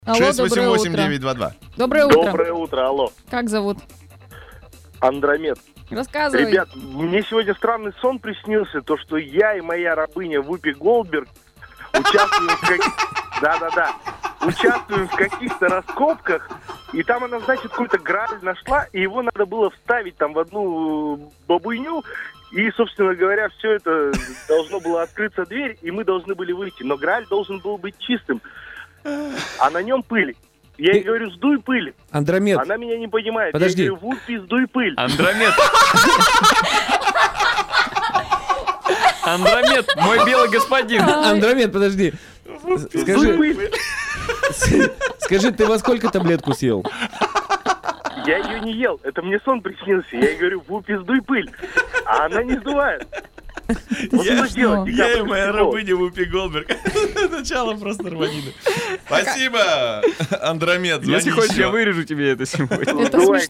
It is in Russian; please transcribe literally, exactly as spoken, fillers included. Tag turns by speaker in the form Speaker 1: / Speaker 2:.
Speaker 1: Алло,
Speaker 2: шесть восемь
Speaker 1: доброе
Speaker 2: восемь
Speaker 1: утро.
Speaker 2: девять два два.
Speaker 1: Доброе утро.
Speaker 3: Доброе утро, алло.
Speaker 1: Как зовут?
Speaker 3: Андромед.
Speaker 1: Рассказывай.
Speaker 3: Ребят, мне сегодня странный сон приснился, то, что я и моя рабыня Вупи Голдберг участвуем в как... Да-да-да. Участвуем в каких-то раскопках, и там она, значит, какой-то грааль нашла, и его надо было вставить там в одну бабуйню, и, собственно говоря, все это должно было открыться дверь, и мы должны были выйти. Но грааль должен был быть чистым, а на нем пыль. Я ей говорю, сдуй пыль.
Speaker 4: Андромед.
Speaker 3: Она меня не понимает.
Speaker 4: Подожди.
Speaker 3: Я говорю, Вупи, сдуй пыль.
Speaker 5: Андромед. Андромед, мой белый господин.
Speaker 4: Андромед, подожди.
Speaker 3: Сдуй
Speaker 4: Скажи,
Speaker 3: пыль.
Speaker 4: скажи, ты во сколько таблетку съел?
Speaker 3: Я ее не ел, это мне сон приснился. Я ей говорю, Вупи, сдуй пыль. А она не сдувает. Вот
Speaker 2: Я,
Speaker 3: что делать?
Speaker 2: я и
Speaker 3: Я
Speaker 2: моя
Speaker 3: психолог.
Speaker 2: рабыня Вупи Голдберг. Начало просто рванины. Спасибо, Андромед.
Speaker 5: Если
Speaker 2: звони
Speaker 5: хочешь,
Speaker 2: еще.
Speaker 5: я вырежу тебе это сегодня.
Speaker 1: Это
Speaker 3: Сдувай.
Speaker 1: смешно.